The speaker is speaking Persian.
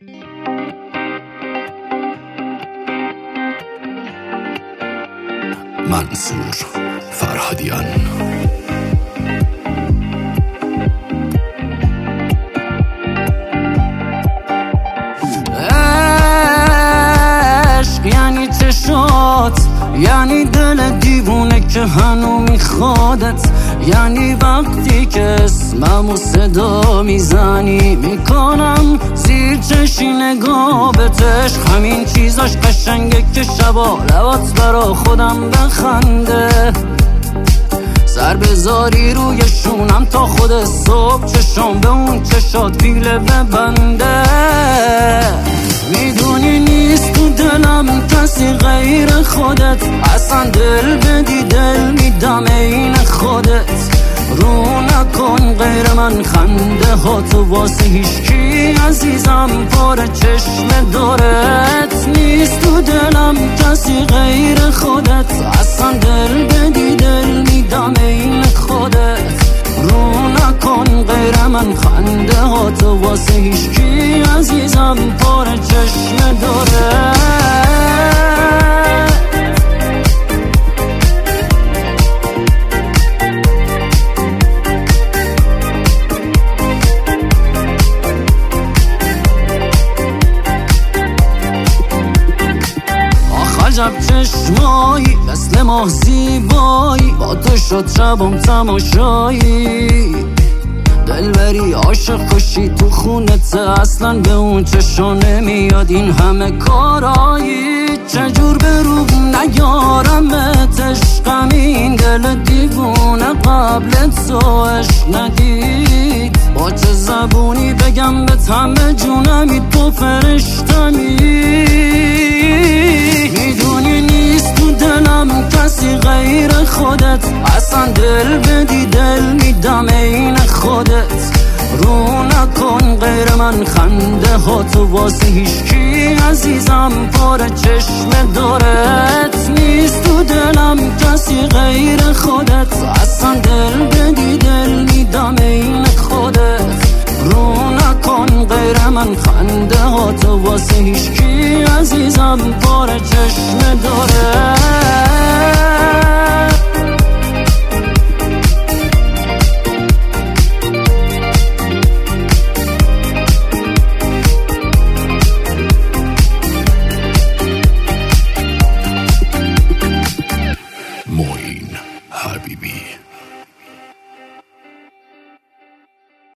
منصور فرهادیان. عشق یعنی چشات، یعنی دل دیوونه که هنو میخوادت، یعنی وقتی که اسممو صدا میزنی میکنم زیر چشی نگاه بهتش. همین چیزاش قشنگه که شبا لبات برا خودم بخنده، سر بذاری روی شونم تا خود صبح چشام به اون چشات پیله ببنده. میدونی نیست تو دلم کسی غیر خودت، اصلا دل بدی دل میدم این خودت. رو نکن غیر من خنده ها تو واسه هیچکی عزیزم، پر چشم دورت. نیست تو دلم کسی غیر خودت، اصلا دل بدی دل میدم این خودت. رو نکن غیر من خنده ها تو واسه هیچکی عزیزم، پر چشم دورت. عجب چشمایی مثل ماه زیبایی، با تو شد شبم تماشایی. دلبری عاشق کشی تو خونت، اصلا به اون چشا نمیاد این همه کارایی. چجور به رو نیارمت عشقم، این دل دیوونه قبل تو عشق ندید. با چه زبونی بگم به همه جونمی تو فرشتمی. میدونی نیست تو دلم کسی غیر خودت، اصلا دل بدی دل میدم این خودت. رو نکن غیر من خنده ها تو واسه هیچکی عزیزم، پر چشم دورت. نیست تو دلم کسی غیر خودت، اصلا دل بدی دل میدم این خودت. رو نکن غیر من خنده ها تو واسه هیچکی عزیزم، پر چشم دورت.